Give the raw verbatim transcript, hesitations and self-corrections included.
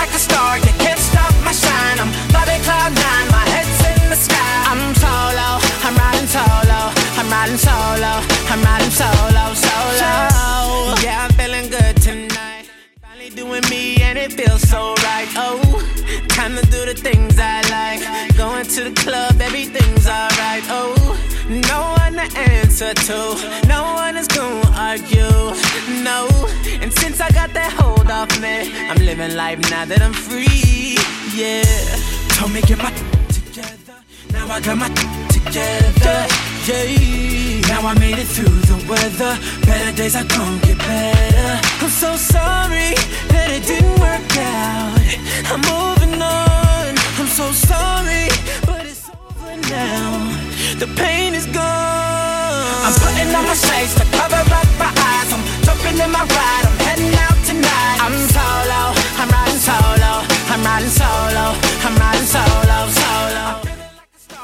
like a star, you can't stop my shine. I'm flying cloud nine, my head's in the sky. I'm solo, I'm riding solo, I'm riding solo, I'm riding solo, solo. Yeah, I'm feeling good tonight. Finally doing me and it feels so right. Oh, time to do the things I like. Going to the club, everything's alright. Oh, no one to answer to, no one is gonna argue, no. And since I got that hold off me, I'm living life now that I'm free, yeah. Told me get my together, now I got my together, yeah. Now I made it through the weather, better days are gonna get better. I'm so sorry that it didn't work out, I'm moving on. I'm so sorry, but it's over now. The pain is gone. I'm putting on my shades,